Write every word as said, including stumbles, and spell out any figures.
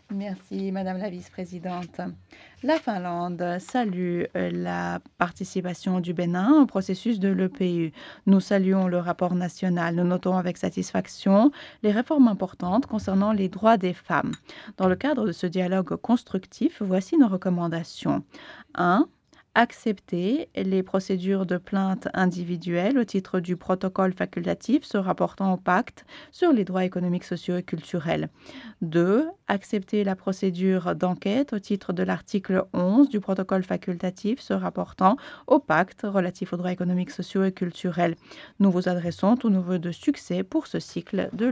Merci, Madame la vice-présidente. La Finlande salue euh, la participation du Bénin au processus de l'E P U. Nous saluons le rapport national. Nous notons avec satisfaction les réformes importantes concernant les droits des femmes. Dans le cadre de ce dialogue constructif, voici nos recommandations. un. Accepter les procédures de plainte individuelles au titre du protocole facultatif se rapportant au pacte sur les droits économiques, sociaux et culturels. deux. Accepter la procédure d'enquête au titre de l'article onze du protocole facultatif se rapportant au pacte relatif aux droits économiques, sociaux et culturels. Nous vous adressons tous nos vœux de succès pour ce cycle de